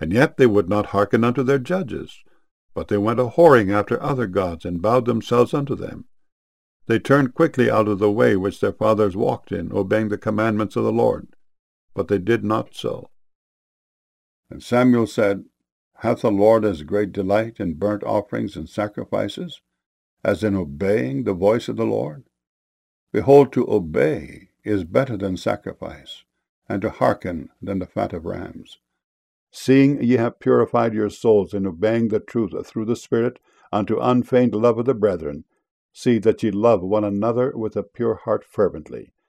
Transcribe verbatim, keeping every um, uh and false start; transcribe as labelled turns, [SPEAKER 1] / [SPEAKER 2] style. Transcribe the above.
[SPEAKER 1] And yet they would not hearken unto their judges, but they went a-whoring after other gods, and bowed themselves unto them. They turned quickly out of the way which their fathers walked in, obeying the commandments of the Lord. But they did not so. And Samuel said, Hath the Lord as great delight in burnt offerings and sacrifices, as in obeying the voice of the Lord? Behold, to obey is better than sacrifice, and to hearken than the fat of rams. Seeing ye have purified your souls in obeying the truth through the Spirit unto unfeigned love of the brethren, see that ye love one another with a pure heart fervently,